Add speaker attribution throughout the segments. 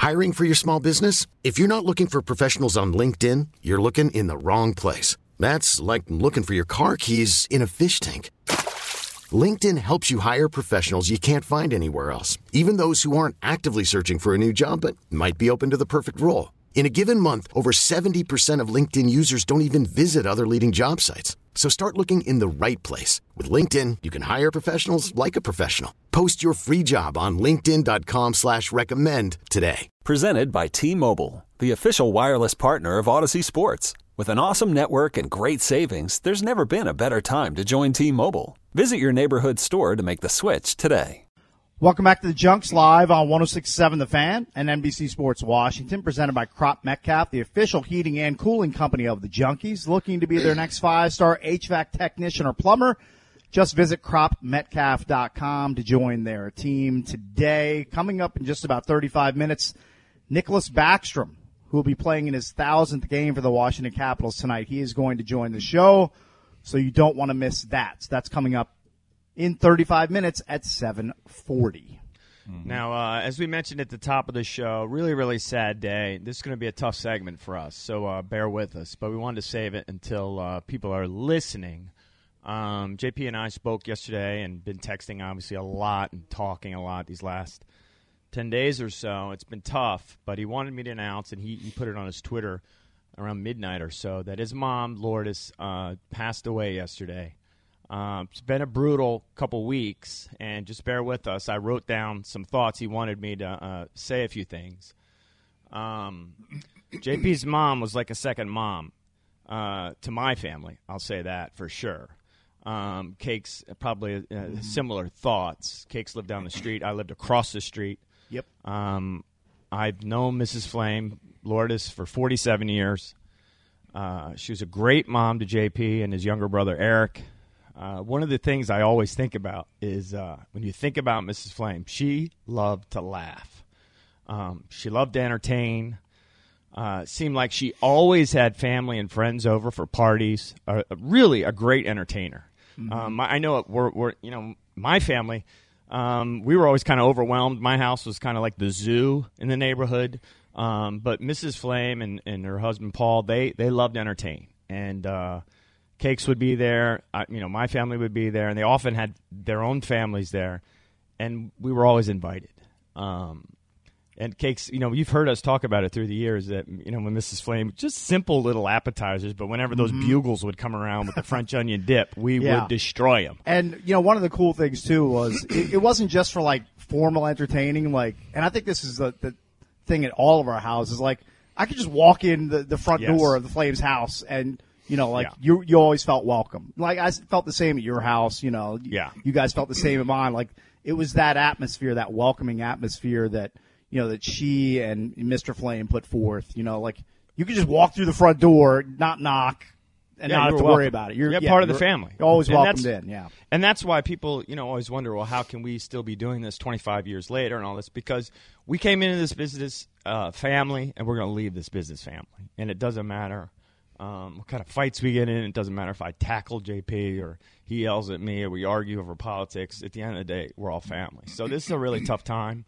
Speaker 1: Hiring for your small business? If you're not looking for professionals on LinkedIn, you're looking in the wrong place. That's like looking for your car keys in a fish tank. LinkedIn helps you hire professionals you can't find anywhere else, even those who aren't actively searching for a new job but might be open to the perfect role. In a given month, over 70% of LinkedIn users don't even visit other leading job sites. So start looking in the right place. With LinkedIn, you can hire professionals like a professional. Post your free job on linkedin.com/recommend today.
Speaker 2: Presented by T-Mobile, the official wireless partner of Odyssey Sports. With an awesome network and great savings, there's never been a better time to join T-Mobile. Visit your neighborhood store to make the switch today.
Speaker 3: Welcome back to the Junks live on 106.7 The Fan and NBC Sports Washington, presented by Crop Metcalf, the official heating and cooling company of the Junkies. Looking to be their next 5-star HVAC technician or plumber? Just visit cropmetcalf.com to join their team today. Coming up in just about 35 minutes, Nicholas Backstrom, who will be playing in his 1,000th game for the Washington Capitals tonight. He is going to join the show, so you don't want to miss that. So that's coming up in 35 minutes at 7:40.
Speaker 4: Now, as we mentioned at the top of the show, really, really sad day. This is going to be a tough segment for us, so bear with us. But we wanted to save it until people are listening. JP and I spoke yesterday and been texting, obviously, a lot and talking a lot these last 10 days or so. It's been tough, but he wanted me to announce, and he put it on his Twitter around midnight or so, that his mom, Lourdes, passed away yesterday. It's been a brutal couple weeks, and just bear with us. I wrote down some thoughts. He wanted me to say a few things. JP's mom was like a second mom to my family. I'll say that for sure. Cake's probably similar thoughts. Cake's lived down the street. I lived across the street.
Speaker 3: Yep.
Speaker 4: I've known Mrs. Flame, Lourdes, for 47 years. She was a great mom to JP and his younger brother, Eric. One of the things I always think about is when you think about Mrs. Flame, she loved to laugh. She loved to entertain. Seemed like she always had family and friends over for parties. Really a great entertainer. Mm-hmm. I know we're my family, we were always kind of overwhelmed. My house was kind of like the zoo in the neighborhood. But Mrs. Flame and her husband, Paul, they loved to entertain. And Cakes would be there. My family would be there. And they often had their own families there. And we were always invited. And Cakes, you've heard us talk about it through the years that, when Mrs. Flame, just simple little appetizers, but whenever those bugles would come around with the French onion dip, we would destroy them.
Speaker 3: And, one of the cool things, too, was it wasn't just for, formal entertaining. And I think this is the thing at all of our houses. I could just walk in the front door of the Flames house and, you always felt welcome. I felt the same at your house, You guys felt the same at mine. It was that atmosphere, that welcoming atmosphere that – that she and Mr. Flame put forth. You could just walk through the front door, not knock, and not have to worry about it.
Speaker 4: You're part of the family.
Speaker 3: You're always welcomed in, yeah.
Speaker 4: And that's why people, always wonder, well, how can we still be doing this 25 years later and all this? Because we came into this business family, and we're going to leave this business family. And it doesn't matter what kind of fights we get in. It doesn't matter if I tackle JP or he yells at me or we argue over politics. At the end of the day, we're all family. So this is a really tough time.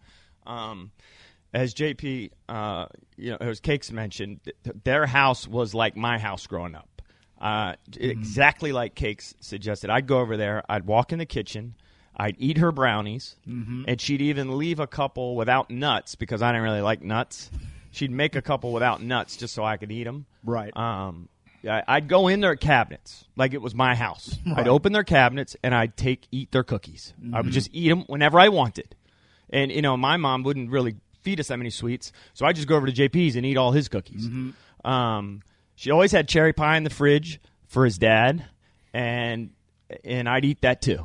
Speaker 4: As JP, as Cakes mentioned, their house was like my house growing up. Exactly like Cakes suggested. I'd go over there, I'd walk in the kitchen, I'd eat her brownies, and she'd even leave a couple without nuts because I didn't really like nuts. She'd make a couple without nuts just so I could eat them.
Speaker 3: Right.
Speaker 4: I'd go in their cabinets like it was my house. Right. I'd open their cabinets, and I'd eat their cookies. I would just eat them whenever I wanted. And, my mom wouldn't really feed us that many sweets, so I'd just go over to JP's and eat all his cookies. She always had cherry pie in the fridge for his dad, and I'd eat that too.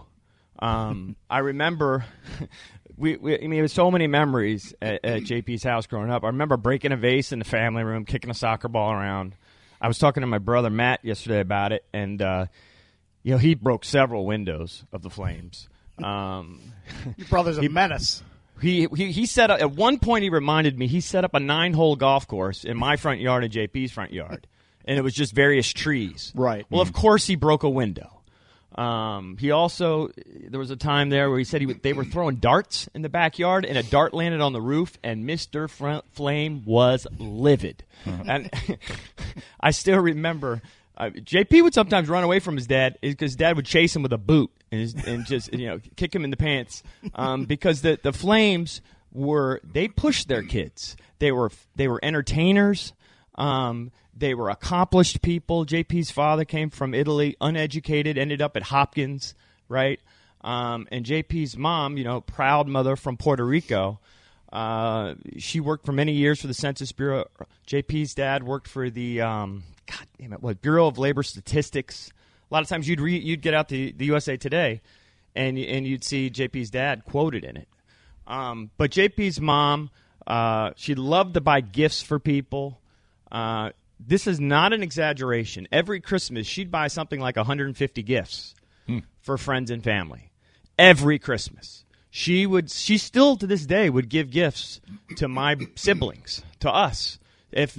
Speaker 4: I remember there was so many memories at JP's house growing up. I remember breaking a vase in the family room, kicking a soccer ball around. I was talking to my brother Matt yesterday about it, and he broke several windows of the Flames.
Speaker 3: Your brother's a menace.
Speaker 4: He set up, at one point he reminded me, he set up a 9-hole golf course in my front yard and JP's front yard. And it was just various trees.
Speaker 3: Right.
Speaker 4: Well, of course he broke a window. He also, there was a time there where he said they were throwing darts in the backyard, and a dart landed on the roof, and Mr. Flame was livid. And I still remember JP would sometimes run away from his dad because Dad would chase him with a boot and just kick him in the pants because the Flames they pushed their kids. They were entertainers. They were accomplished people. JP's father came from Italy, uneducated, ended up at Hopkins, right? And JP's mom, proud mother from Puerto Rico, she worked for many years for the Census Bureau. JP's dad worked for the Bureau of Labor Statistics. A lot of times you'd get out the USA Today, and you'd see JP's dad quoted in it. But JP's mom, she loved to buy gifts for people. This is not an exaggeration. Every Christmas, she'd buy something like 150 gifts for friends and family. Every Christmas. She still to this day would give gifts to my siblings, to us. If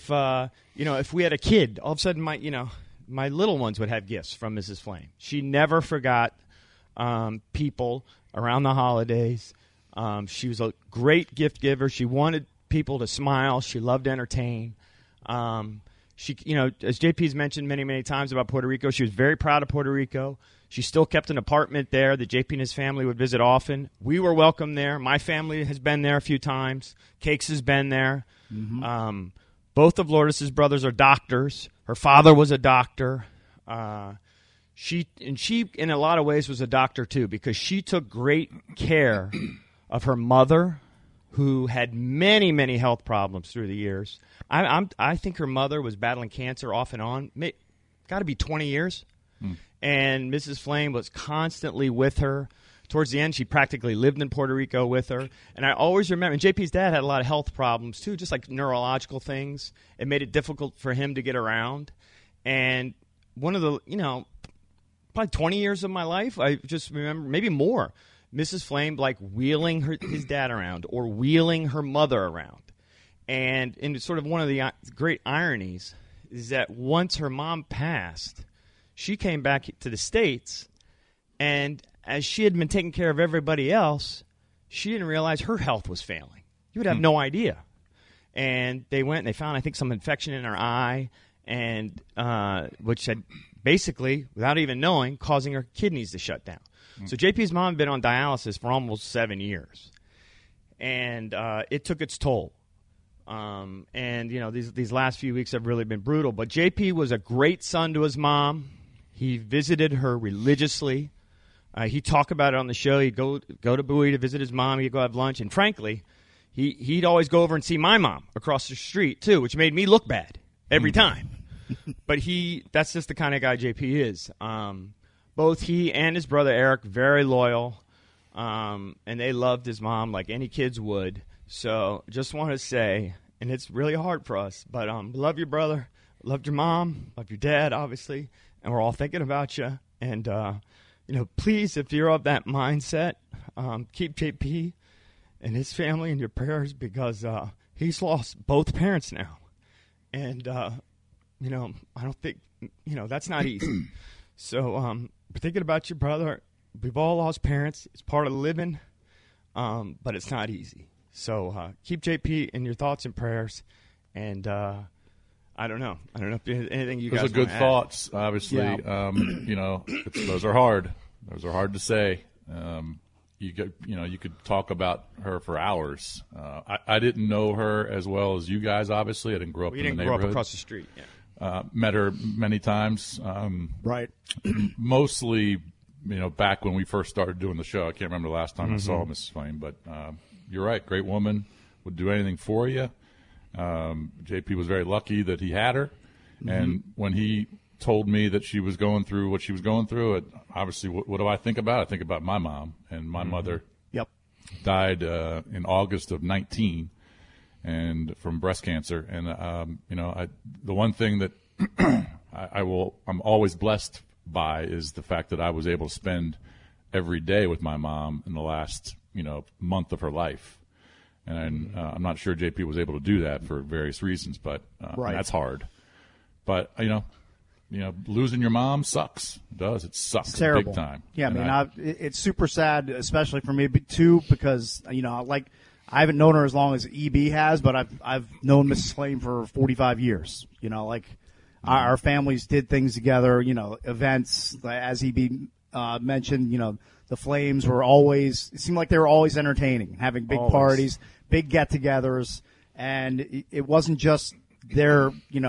Speaker 4: we had a kid, all of a sudden my little ones would have gifts from Mrs. Flame. She never forgot people around the holidays. She was a great gift giver. She wanted people to smile. She loved to entertain. She, as JP's mentioned many, many times about Puerto Rico, she was very proud of Puerto Rico. She still kept an apartment there that JP and his family would visit often. We were welcome there. My family has been there a few times. Cakes has been there. Mm-hmm. Both of Lourdes' brothers are doctors. Her father was a doctor. She, in a lot of ways, was a doctor too because she took great care of her mother, who had many, many health problems through the years. I think her mother was battling cancer off and on. Got to be 20 years. And Mrs. Flame was constantly with her. Towards the end, she practically lived in Puerto Rico with her. And I always remember, and JP's dad had a lot of health problems too, just like neurological things. It made it difficult for him to get around. And one of the, probably 20 years of my life, I just remember, maybe more, Mrs. Flame like wheeling his dad around or wheeling her mother around. And sort of one of the great ironies is that once her mom passed, she came back to the States, and as she had been taking care of everybody else, she didn't realize her health was failing. You would have no idea. And they went and they found, I think, some infection in her eye, and which had basically, without even knowing, causing her kidneys to shut down. So JP's mom had been on dialysis for almost 7 years, and it took its toll. These last few weeks have really been brutal. But JP was a great son to his mom. He visited her religiously. He'd talk about it on the show. He'd go to Bowie to visit his mom. He'd go have lunch. And frankly, he'd always go over and see my mom across the street, too, which made me look bad every time. But that's just the kind of guy JP is. Both he and his brother Eric, very loyal, and they loved his mom like any kids would. So just want to say, and it's really hard for us, but love your brother, loved your mom, love your dad, obviously, and we're all thinking about you. And, please, if you're of that mindset, keep JP and his family in your prayers because he's lost both parents now. And, I don't think, that's not easy. So we're thinking about your brother. We've all lost parents. It's part of living, but it's not easy. So keep JP in your thoughts and prayers. And I don't know. I don't know if anything you guys want to add.
Speaker 5: Those are good thoughts, obviously. Yeah. Those are hard. Those are hard to say. You could talk about her for hours. I didn't know her as well as you guys, obviously. I didn't grow up in the neighborhood.
Speaker 4: You didn't grow up across the street, yeah.
Speaker 5: Met her many times.
Speaker 3: Right.
Speaker 5: Mostly, back when we first started doing the show. I can't remember the last time I saw Mrs. Flame, but you're right. Great woman. Would do anything for you. JP was very lucky that he had her. And when he told me that she was going through what she was going through, obviously, what do I think about? I think about my mom. And my mother died in August of 19 and from breast cancer. And, the one thing that I'm always blessed by is the fact that I was able to spend every day with my mom in the last, month of her life. And I'm not sure JP was able to do that for various reasons, but that's hard. But, losing your mom sucks. It does. It sucks.
Speaker 3: It's terrible.
Speaker 5: Big time.
Speaker 3: Yeah,
Speaker 5: And
Speaker 3: it's super sad, especially for me too, because I haven't known her as long as EB has, but I've known Mrs. Flame for 45 years. Our families did things together. Events, as EB mentioned. The Flames were always. It seemed like they were always entertaining, having big parties, big get-togethers, and it wasn't just their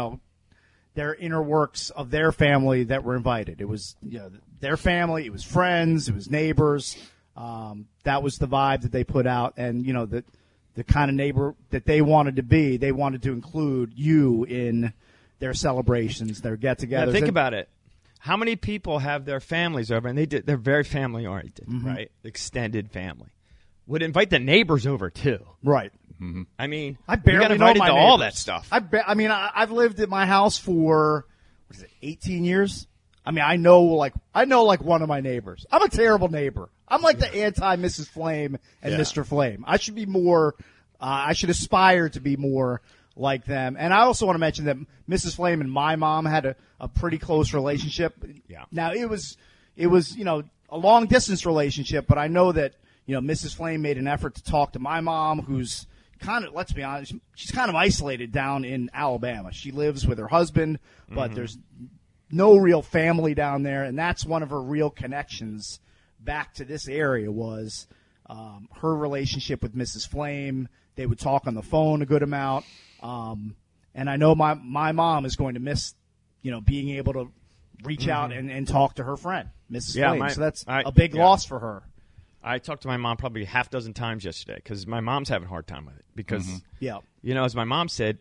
Speaker 3: inner works of their family that were invited. It was their family, it was friends, it was neighbors. That was the vibe that they put out, and the kind of neighbor that they wanted to be. They wanted to include you in their celebrations, their get-togethers.
Speaker 4: Yeah, think about it. How many people have their families over, and they're very family oriented, right? Extended family would invite the neighbors over too,
Speaker 3: right?
Speaker 4: Mm-hmm. I mean,
Speaker 3: I barely
Speaker 4: got invited
Speaker 3: know my
Speaker 4: to
Speaker 3: neighbors.
Speaker 4: all that stuff.
Speaker 3: I've lived at my house for 18 years. I know like one of my neighbors. I'm a terrible neighbor. I'm like the anti Mrs. Flame and Mr. Flame. I should be more. I should aspire to be more like them. And I also want to mention that Mrs. Flame and my mom had a pretty close relationship.
Speaker 4: Yeah.
Speaker 3: Now it was a long distance relationship, but I know that Mrs. Flame made an effort to talk to my mom, who's kind of, let's be honest, she's kind of isolated down in Alabama. She lives with her husband, but there's no real family down there, and that's one of her real connections back to this area was her relationship with Mrs. Flame. They would talk on the phone a good amount, and I know my mom is going to miss, being able to reach out and talk to her friend, Mrs. Flame. So that's a big loss for her.
Speaker 4: I talked to my mom probably half dozen times yesterday because my mom's having a hard time with it. Because, as my mom said,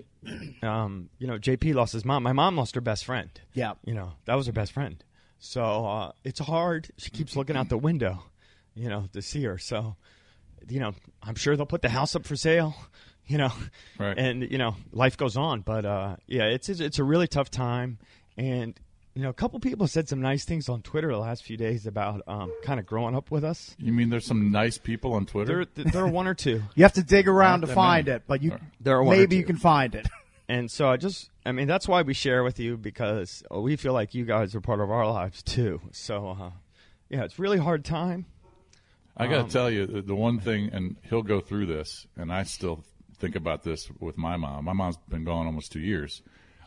Speaker 4: JP lost his mom. My mom lost her best friend.
Speaker 3: Yeah.
Speaker 4: That was her best friend. So it's hard. She keeps looking out the window, to see her. So, I'm sure they'll put the house up for sale,
Speaker 5: right.
Speaker 4: And, life goes on. But, it's a really tough time. And, a couple people said some nice things on Twitter the last few days about kind of growing up with us.
Speaker 5: You mean there's some nice people on Twitter?
Speaker 4: There are one or two.
Speaker 3: You have to dig around to find it, but
Speaker 4: there are one
Speaker 3: maybe you can find it.
Speaker 4: And so that's why we share with you, because we feel like you guys are part of our lives too. So, it's a really hard time.
Speaker 5: I got to tell you, the one thing, and he'll go through this, and I still think about this with my mom. My mom's been gone almost 2 years.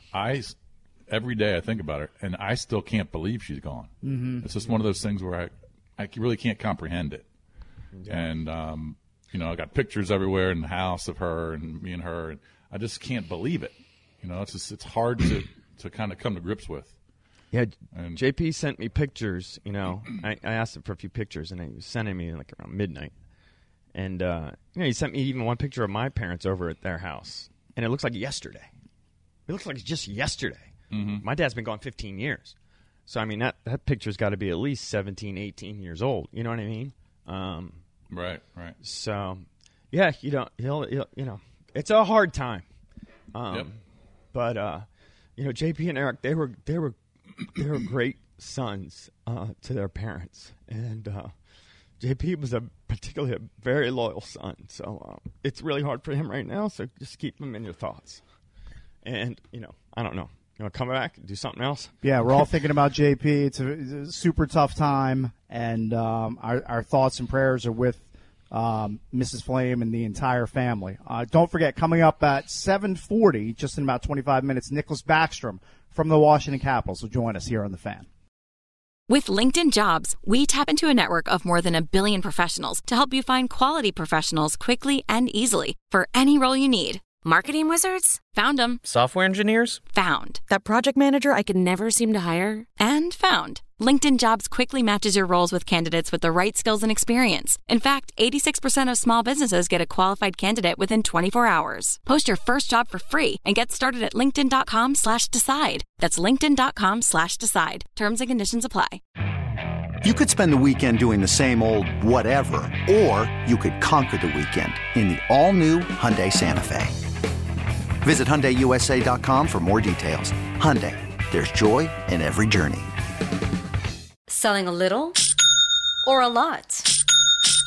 Speaker 5: Every day I think about her, and I still can't believe she's gone. Mm-hmm. It's just one of those things where I really can't comprehend it. Yeah. And, I got pictures everywhere in the house of her and me and her, and I just can't believe it. It's hard to kind of come to grips with.
Speaker 4: Yeah, and JP sent me pictures, I asked him for a few pictures, and he was sending me like around midnight. And, he sent me even one picture of my parents over at their house, and it looks like yesterday. It looks like it's just yesterday. Mm-hmm. My dad's been gone 15 years. So, that picture's got to be at least 17, 18 years old. You know what I mean?
Speaker 5: Right.
Speaker 4: So, yeah, he'll it's a hard time.
Speaker 5: Yep.
Speaker 4: But, JP and Eric, they were great sons to their parents. And JP was particularly a very loyal son. So, it's really hard for him right now. So, just keep him in your thoughts. And, I don't know. You want to come back and do something else?
Speaker 3: Yeah, we're all thinking about JP. It's a super tough time, and our thoughts and prayers are with Mrs. Flame and the entire family. Don't forget, coming up at 7:40, just in about 25 minutes, Nicholas Backstrom from the Washington Capitals will join us here on The Fan.
Speaker 6: With LinkedIn Jobs, we tap into a network of more than 1 billion professionals to help you find quality professionals quickly and easily for any role you need. Marketing wizards? Found them.
Speaker 7: Software engineers?
Speaker 6: Found.
Speaker 8: That project manager I could never seem to hire?
Speaker 6: And found. LinkedIn Jobs quickly matches your roles with candidates with the right skills and experience. In fact, 86% of small businesses get a qualified candidate within 24 hours. Post your first job for free and get started at linkedin.com/decide. That's linkedin.com/decide. Terms and conditions apply.
Speaker 9: You could spend the weekend doing the same old whatever, or you could conquer the weekend in the all-new Hyundai Santa Fe. Visit HyundaiUSA.com for more details. Hyundai, there's joy in every journey.
Speaker 10: Selling a little or a lot?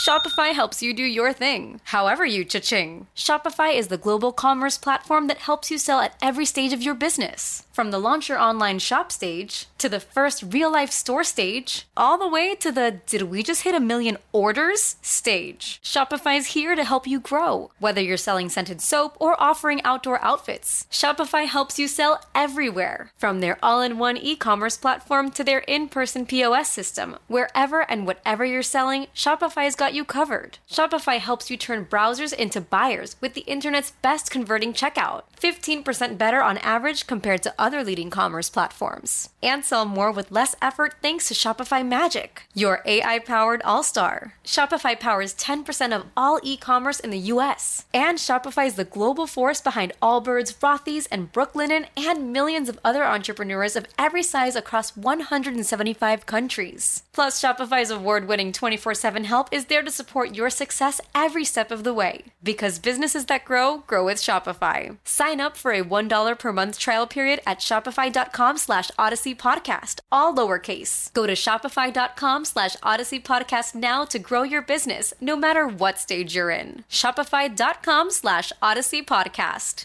Speaker 7: Shopify helps you do your thing, however you cha-ching. Shopify is the global commerce platform that helps you sell at every stage of your business. From the launch your online shop stage, to the first real-life store stage, all the way to the did we just hit 1 million orders stage. Shopify's here to help you grow. Whether you're selling scented soap or offering outdoor outfits, Shopify helps you sell everywhere. From their all-in-one e-commerce platform to their in-person POS system, wherever and whatever you're selling, Shopify's got you covered. Shopify helps you turn browsers into buyers with the internet's best converting checkout. 15% better on average compared to other leading commerce platforms. And sell more with less effort thanks to Shopify Magic, your AI-powered all-star. Shopify powers 10% of all e-commerce in the US. And Shopify is the global force behind Allbirds, Rothy's, and Brooklinen, and millions of other entrepreneurs of every size across 175 countries. Plus, Shopify's award-winning 24/7 help is there to support your success every step of the way. Because businesses that grow, grow with Shopify. Sign up for a $1 per month trial period at shopify.com/Odyssey Podcast, all lowercase. Go to shopify.com/Odyssey Podcast now to grow your business, no matter what stage you're in. Shopify.com/Odyssey Podcast.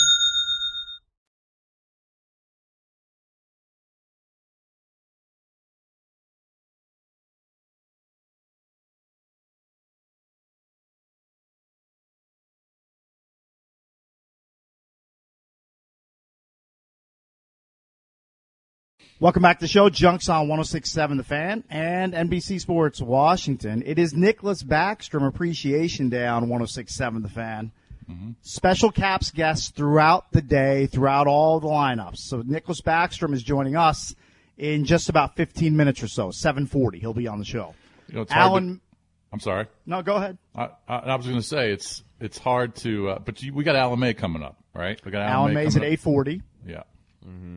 Speaker 3: Welcome back to the show. Junks on 106.7 The Fan and NBC Sports Washington. It is Nicholas Backstrom Appreciation Day on 106.7 The Fan. Mm-hmm. Special Caps guests throughout the day, throughout all the lineups. So Nicholas Backstrom is joining us in just about 15 minutes or so, 7:40. He'll be on the show.
Speaker 5: You know,
Speaker 3: Alan,
Speaker 5: I'm sorry.
Speaker 3: No, go ahead.
Speaker 5: I was going to say it's hard to, but we got Alan May coming up, right? We got
Speaker 3: Alan May's at 8:40.
Speaker 5: Yeah. Mm-hmm.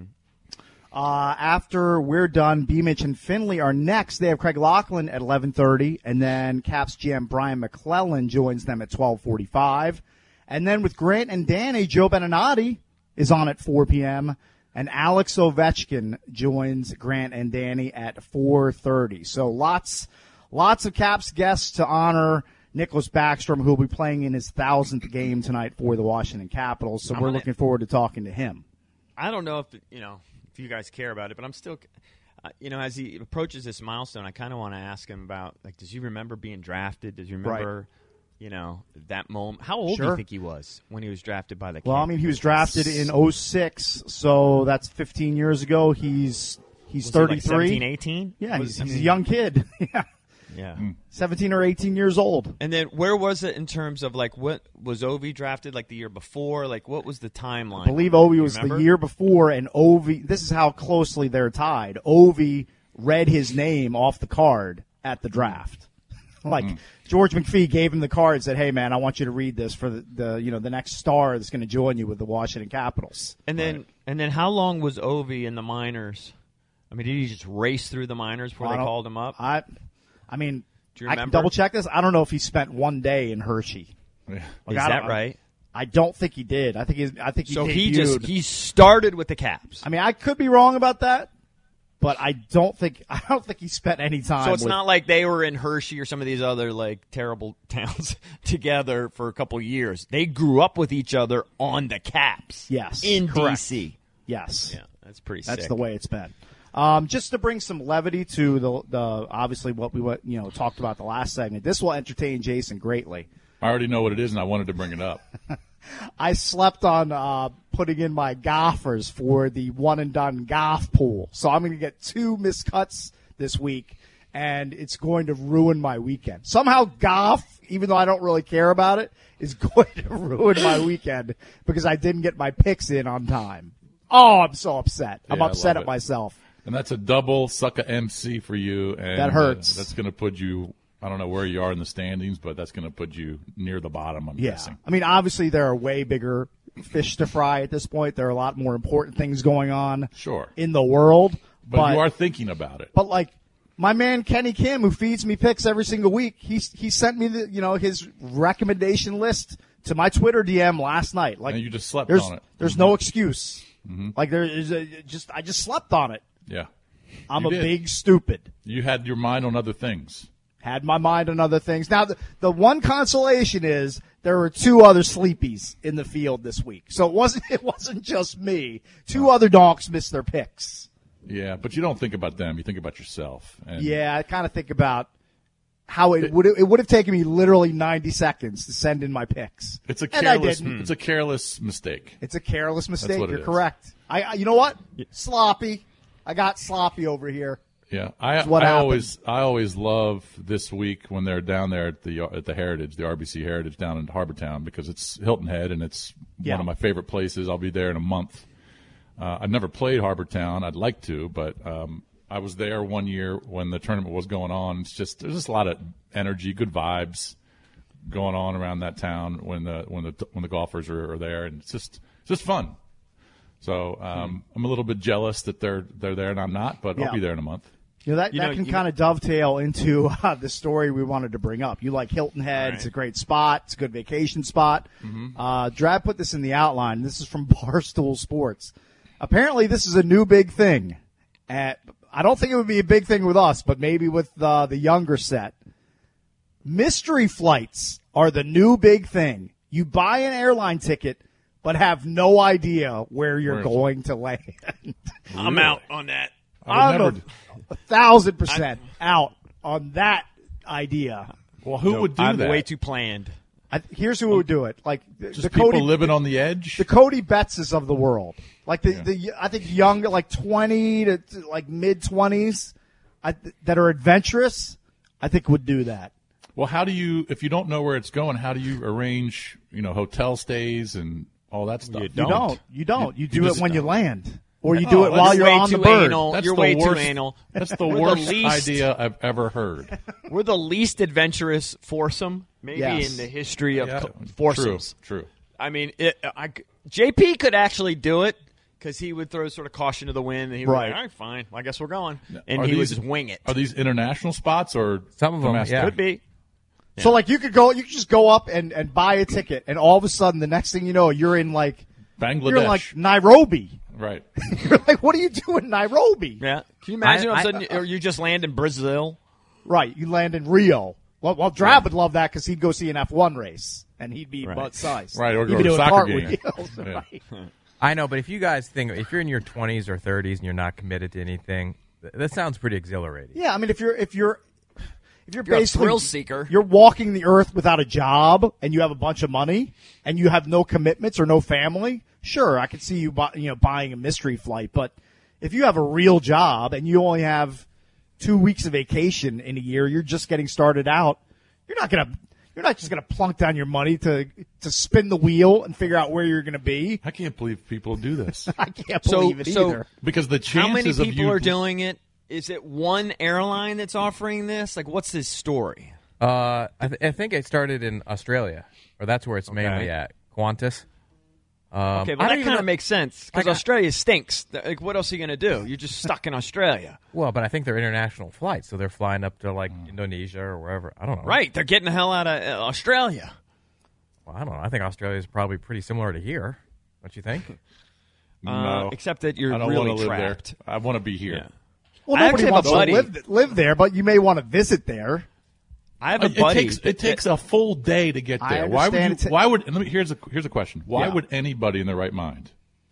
Speaker 3: After we're done, Beamish and Finley are next. They have Craig Laughlin at 11:30, and then Caps GM Brian McClellan joins them at 12:45. And then with Grant and Danny, Joe Beninati is on at 4 p.m., and Alex Ovechkin joins Grant and Danny at 4:30. So lots of Caps guests to honor Nicholas Backstrom, who will be playing in his 1,000th game tonight for the Washington Capitals. So we're looking forward to talking to him.
Speaker 4: I don't know if you guys care about it, but I'm still, as he approaches this milestone, I kind of want to ask him about, does he remember being drafted? Does he remember, that moment? How old do you think he was when he was drafted by the Caps?
Speaker 3: Well, he was drafted in 2006, so that's 15 years ago. He's 33.
Speaker 4: 17, 18?
Speaker 3: Yeah, he's a young kid.
Speaker 4: Yeah.
Speaker 3: 17 or 18 years old.
Speaker 4: And then where was it in terms of, what was Ovi drafted, the year before? What was the timeline?
Speaker 3: I believe Ovi was the year before, and Ovi, this is how closely they're tied. Ovi read his name off the card at the draft. George McPhee gave him the card and said, hey, man, I want you to read this for the next star that's going to join you with the Washington Capitals.
Speaker 4: And then how long was Ovi in the minors? Did he just race through the minors before they called him up?
Speaker 3: Do you
Speaker 4: remember?
Speaker 3: I can double check this. I don't know if he spent one day in Hershey.
Speaker 4: Is that right?
Speaker 3: I don't think he did. I think he debuted.
Speaker 4: he started with the Caps.
Speaker 3: I could be wrong about that, but I don't think he spent any time.
Speaker 4: So it's not like they were in Hershey or some of these other terrible towns together for a couple years. They grew up with each other on the Caps.
Speaker 3: Yes,
Speaker 4: in
Speaker 3: correct.
Speaker 4: DC.
Speaker 3: Yes,
Speaker 4: yeah, that's pretty.
Speaker 3: That's the way it's been. Just to bring some levity to the obviously what we talked about the last segment. This will entertain Jason greatly.
Speaker 5: I already know what it is, and I wanted to bring it up.
Speaker 3: I slept on putting in my golfers for the one-and-done golf pool. So I'm going to get 2 missed cuts this week, and it's going to ruin my weekend. Somehow golf, even though I don't really care about it, is going to ruin my weekend because I didn't get my picks in on time. Oh, I'm so upset. I'm upset at myself.
Speaker 5: And that's a double sucker MC for you. And
Speaker 3: that hurts.
Speaker 5: That's going to put you, I don't know where you are in the standings, but that's going to put you near the bottom, I'm guessing.
Speaker 3: Obviously there are way bigger fish to fry at this point. There are a lot more important things going on in the world.
Speaker 5: But you are thinking about it.
Speaker 3: But, my man Kenny Kim, who feeds me picks every single week, he sent me his recommendation list to my Twitter DM last night.
Speaker 5: And you just slept on it.
Speaker 3: There's no excuse. Mm-hmm. I just slept on it.
Speaker 5: Yeah.
Speaker 3: I'm a big stupid.
Speaker 5: You had your mind on other things.
Speaker 3: Had my mind on other things. Now, the one consolation is there were 2 other sleepies in the field this week. So it wasn't just me. 2 other donks missed their picks.
Speaker 5: Yeah, but you don't think about them. You think about yourself. And
Speaker 3: Yeah, I kind of think about how it would have taken me literally 90 seconds to send in my picks.
Speaker 5: It's a
Speaker 3: And I
Speaker 5: careless.
Speaker 3: didn't.
Speaker 5: It's a careless mistake.
Speaker 3: It's a careless mistake.
Speaker 5: what it
Speaker 3: You're
Speaker 5: is.
Speaker 3: correct. You know what? Sloppy. I got sloppy over here.
Speaker 5: Yeah,
Speaker 3: what
Speaker 5: I
Speaker 3: happened.
Speaker 5: always love this week when they're down there at the Heritage, the RBC Heritage down in Harbortown, because it's Hilton Head and it's one of my favorite places. I'll be there in a month. I've never played Harbortown. I'd like to, but I was there one year when the tournament was going on. There's just a lot of energy, good vibes going on around that town when the golfers are there, and it's just fun. So I'm a little bit jealous that they're there and I'm not, but I'll be there in a month.
Speaker 3: That can kind of dovetail into the story we wanted to bring up. You like Hilton Head. Right. It's a great spot. It's a good vacation spot. Mm-hmm. Drab put this in the outline. This is from Barstool Sports. Apparently, this is a new big thing. I don't think it would be a big thing with us, but maybe with the younger set. Mystery flights are the new big thing. You buy an airline ticket, but have no idea where you're going to land.
Speaker 4: I'm out on that.
Speaker 3: I'm 1,000% out on that idea.
Speaker 5: Well, who would do
Speaker 4: I'm
Speaker 5: that?
Speaker 4: way too planned.
Speaker 3: Here's who would do it. Like
Speaker 5: just
Speaker 3: the
Speaker 5: people
Speaker 3: Cody,
Speaker 5: living on the edge.
Speaker 3: The Cody Bettses of the world. Like I think young, like 20 to like mid 20s, that are adventurous. I think would do that.
Speaker 5: Well, how do you, if you don't know where it's going, how do you arrange, hotel stays and all that stuff?
Speaker 3: You don't. You do
Speaker 5: just
Speaker 3: it when you
Speaker 5: don't.
Speaker 3: land. Or you do it while you're on the bird.
Speaker 4: You're way too anal.
Speaker 5: That's the worst idea I've ever heard.
Speaker 4: We're the least adventurous foursome, maybe in the history of foursomes.
Speaker 5: True.
Speaker 4: I mean, JP could actually do it because he would throw sort of caution to the wind, and he would be like, all right, fine, well, I guess we're going. And he would just wing it.
Speaker 5: Are these international spots or
Speaker 10: some of them? Yeah.
Speaker 4: Could be.
Speaker 3: Yeah. So, like, you could just go up and buy a ticket, and all of a sudden, the next thing you know, you're in, like,
Speaker 5: Bangladesh.
Speaker 3: You're in, like, Nairobi.
Speaker 5: Right.
Speaker 3: You're like, what do you do in Nairobi?
Speaker 4: Yeah. Can you imagine all of a sudden you just land in Brazil?
Speaker 3: Right. You land in Rio. Well, Drab would love that because he'd go see an F1 race, and he'd be butt-sized.
Speaker 5: Right, or
Speaker 3: he'd
Speaker 5: go
Speaker 3: be
Speaker 5: to a
Speaker 3: doing
Speaker 5: soccer game.
Speaker 3: Right.
Speaker 10: I know, but if you guys think, if you're in your 20s or 30s and you're not committed to anything, that sounds pretty exhilarating.
Speaker 3: Yeah, I mean, if you're
Speaker 4: You're
Speaker 3: basically
Speaker 4: a thrill seeker.
Speaker 3: You're walking the earth without a job, and you have a bunch of money, and you have no commitments or no family. Sure, I could see you buying a mystery flight, but if you have a real job and you only have 2 weeks of vacation in a year, you're just getting started out. You're not just gonna plunk down your money to spin the wheel and figure out where you're gonna be.
Speaker 5: I can't believe people do this.
Speaker 3: I can't believe it either.
Speaker 5: Because the chances
Speaker 4: how many
Speaker 5: of
Speaker 4: people
Speaker 5: you
Speaker 4: are doing it? Is it one airline that's offering this? Like, what's this story?
Speaker 10: I think it started in Australia, or that's where it's mainly at. Qantas.
Speaker 4: Okay, but that kind of makes sense because Australia stinks. Like, what else are you going to do? You're just stuck in Australia.
Speaker 10: Well, but I think they're international flights, so they're flying up to like Indonesia or wherever. I don't know.
Speaker 4: Right, they're getting the hell out of Australia.
Speaker 10: Well, I don't know. I think Australia is probably pretty similar to here. Don't you think?
Speaker 5: No,
Speaker 4: except that you're
Speaker 5: I don't
Speaker 4: really
Speaker 5: want to live
Speaker 4: trapped.
Speaker 5: there. I want to be here.
Speaker 4: Yeah.
Speaker 3: Well,
Speaker 4: I
Speaker 3: nobody
Speaker 4: actually have
Speaker 3: wants
Speaker 4: a
Speaker 3: to live there, but you may want to visit there.
Speaker 4: I have a buddy.
Speaker 5: It takes a full day to get
Speaker 3: I
Speaker 5: there. Why
Speaker 3: understand
Speaker 5: would? Here's a question. Why would anybody in their right mind,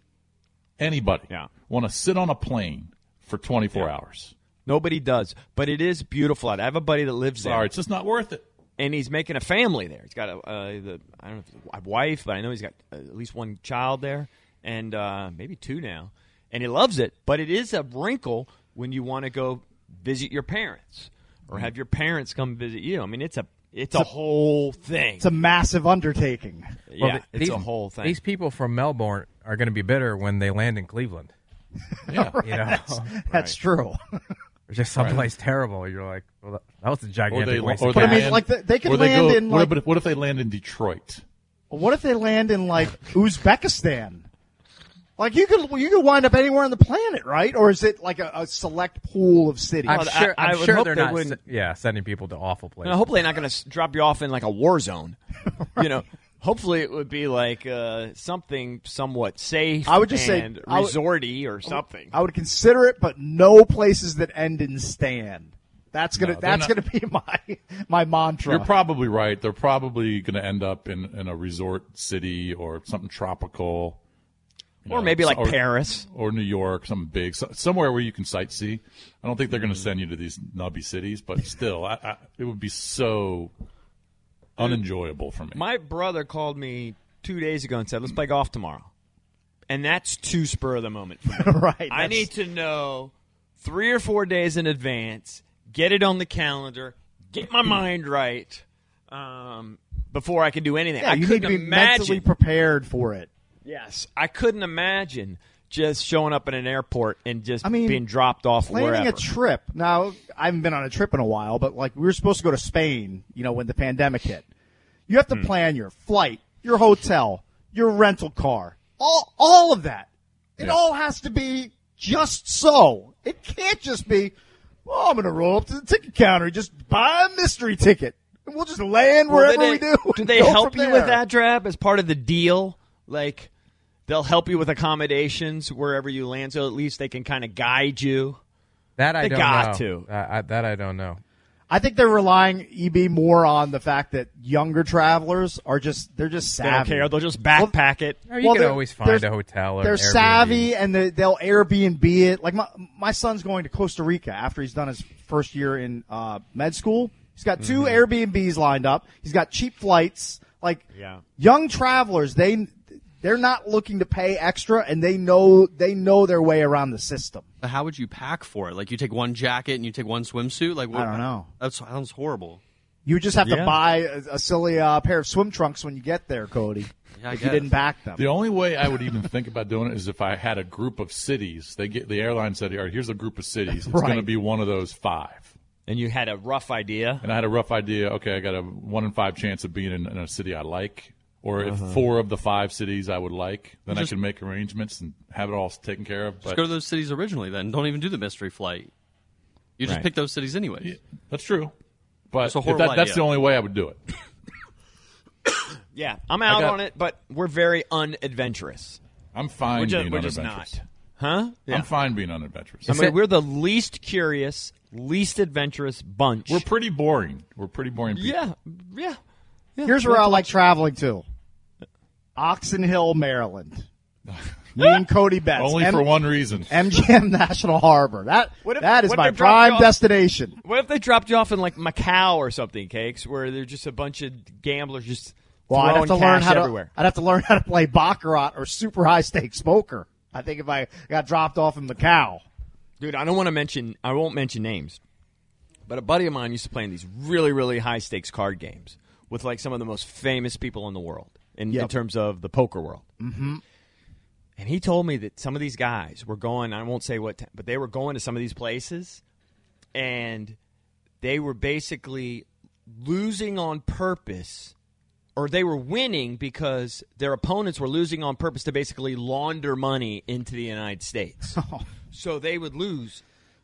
Speaker 5: want to sit on a plane for 24 hours?
Speaker 4: Nobody does, but it is beautiful out. I have a buddy that lives there.
Speaker 5: Sorry, it's just not worth it.
Speaker 4: And he's making a family there. He's got I don't know if it's a wife, but I know he's got at least one child there, and maybe two now. And he loves it, but it is a wrinkle when you want to go visit your parents or have your parents come visit you. I mean, it's a whole thing.
Speaker 3: It's a massive undertaking.
Speaker 4: Yeah, it's a whole thing.
Speaker 10: These people from Melbourne are going to be bitter when they land in Cleveland.
Speaker 5: Yeah,
Speaker 3: right. That's true.
Speaker 10: It's just someplace terrible. You're like, well, that was a gigantic waste of
Speaker 3: But I
Speaker 10: time.
Speaker 3: mean, like they could land in like.
Speaker 5: What if they land in Detroit?
Speaker 3: What if they land in like Uzbekistan? Like you could wind up anywhere on the planet, right? Or is it like a select pool of cities?
Speaker 10: I'm
Speaker 4: would
Speaker 10: sure
Speaker 4: hope
Speaker 10: they're
Speaker 4: they
Speaker 10: not.
Speaker 4: wouldn't.
Speaker 10: Sending people to awful places.
Speaker 4: No, hopefully, they're not going to drop you off in like a war zone.
Speaker 3: Right.
Speaker 4: Hopefully, it would be like something somewhat safe.
Speaker 3: I would just say
Speaker 4: resorty or something.
Speaker 3: I would consider it, but no places that end in Stan. That's gonna be my mantra.
Speaker 5: You're probably right. They're probably going to end up in a resort city or something tropical.
Speaker 4: Or maybe like Paris.
Speaker 5: Or New York, something big. Somewhere where you can sightsee. I don't think they're going to send you to these nubby cities, but still, it would be so unenjoyable for me.
Speaker 4: My brother called me 2 days ago and said, let's play golf tomorrow. And that's too spur of the moment for me.
Speaker 3: Right.
Speaker 4: I need to know 3 or 4 days in advance, get it on the calendar, get my mind right before I can do anything.
Speaker 3: Yeah,
Speaker 4: I
Speaker 3: you
Speaker 4: couldn't
Speaker 3: need to be
Speaker 4: imagine.
Speaker 3: mentally prepared for it.
Speaker 4: Yes. I couldn't imagine just showing up at an airport and just being dropped off
Speaker 3: planning
Speaker 4: wherever.
Speaker 3: a trip. Now, I haven't been on a trip in a while, but like we were supposed to go to Spain, when the pandemic hit. You have to plan your flight, your hotel, your rental car, all of that. It all has to be just so. It can't just be, I'm going to roll up to the ticket counter and just buy a mystery ticket. And we'll just land wherever we do.
Speaker 4: Do they help you with that, Drab, as part of the deal? Like, they'll help you with accommodations wherever you land, so at least they can kind of guide you.
Speaker 10: That I don't
Speaker 4: know.
Speaker 10: To. That I don't know.
Speaker 3: I think they're relying, EB, more on the fact that younger travelers are they're just savvy.
Speaker 4: They don't care. They'll just backpack it.
Speaker 10: You can always find a hotel or
Speaker 3: they're
Speaker 10: an Airbnb.
Speaker 3: savvy, and they'll Airbnb it. Like my son's going to Costa Rica after he's done his first year in med school. He's got 2 Airbnbs lined up. He's got cheap flights. Like young travelers, they're not looking to pay extra, and they know their way around the system.
Speaker 11: But how would you pack for it? Like, you take one jacket and you take one swimsuit? Like,
Speaker 3: I don't know.
Speaker 11: That sounds horrible.
Speaker 3: You just have to buy a silly pair of swim trunks when you get there, Cody.
Speaker 11: Yeah,
Speaker 3: if you didn't pack them.
Speaker 5: The only way I would even think about doing it is if I had a group of cities. The airline said, all right, here's a group of cities. It's going to be one of those 5.
Speaker 4: And you had a rough idea?
Speaker 5: And I had a rough idea. Okay, I got a 1 in 5 chance of being in a city I like. Or if 4 of the 5 cities I would like, then I can make arrangements and have it all taken care of.
Speaker 11: Just go to those cities originally then. Don't even do the mystery flight. You just pick those cities anyways.
Speaker 5: Yeah, that's true. But
Speaker 11: that's
Speaker 5: the only way I would do it.
Speaker 4: Yeah, I'm out on it, but we're very unadventurous.
Speaker 5: I'm fine being
Speaker 4: we're
Speaker 5: unadventurous.
Speaker 4: Just not. Huh? Yeah.
Speaker 5: I'm fine being unadventurous.
Speaker 4: I mean, we're the least curious, least adventurous bunch.
Speaker 5: We're pretty boring. We're pretty boring people.
Speaker 4: Yeah.
Speaker 3: Here's where I like traveling to. Oxon Hill, Maryland. Me and Cody Betts.
Speaker 5: Only for one reason.
Speaker 3: MGM National Harbor. That is
Speaker 4: what
Speaker 3: my
Speaker 4: if they dropped
Speaker 3: prime destination.
Speaker 4: What if they dropped you off in like Macau or something, Cakes, where they're just a bunch of gamblers just throwing cash everywhere?
Speaker 3: I'd have to learn how to play baccarat or super high stakes poker. I think if I got dropped off in Macau.
Speaker 4: Dude, I won't mention names, but a buddy of mine used to play in these really, really high stakes card games with like some of the most famous people in the world in terms of the poker world.
Speaker 3: Mm-hmm.
Speaker 4: And he told me that some of these guys were going, I won't say what, but they were going to some of these places, and they were basically losing on purpose, or they were winning because their opponents were losing on purpose to basically launder money into the United States. So they would lose,